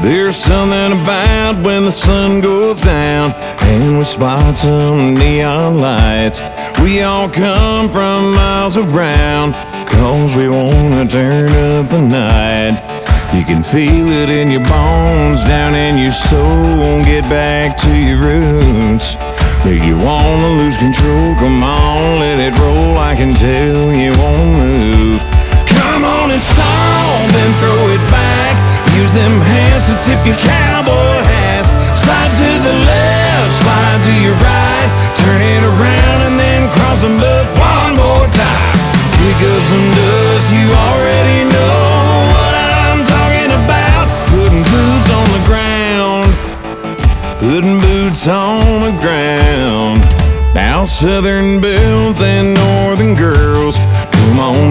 There's something about when the sun goes down and we spot some neon lights. We all come from miles around, 'cause we wanna turn up the night. You can feel it in your bones, down in your soul. Get back to your roots. Make you wanna lose control. Come on, let it roll. I can tell you won't move. Come on and stomp, then throw it back. Use them hands to tip your cowboy hats. Slide to the left, slide to your right. Turn it around and then cross them up one more time. Kick up some dust, you already know what I'm talking about. Putting boots on the ground. Putting boots on the ground. Now southern belles and northern girls, come on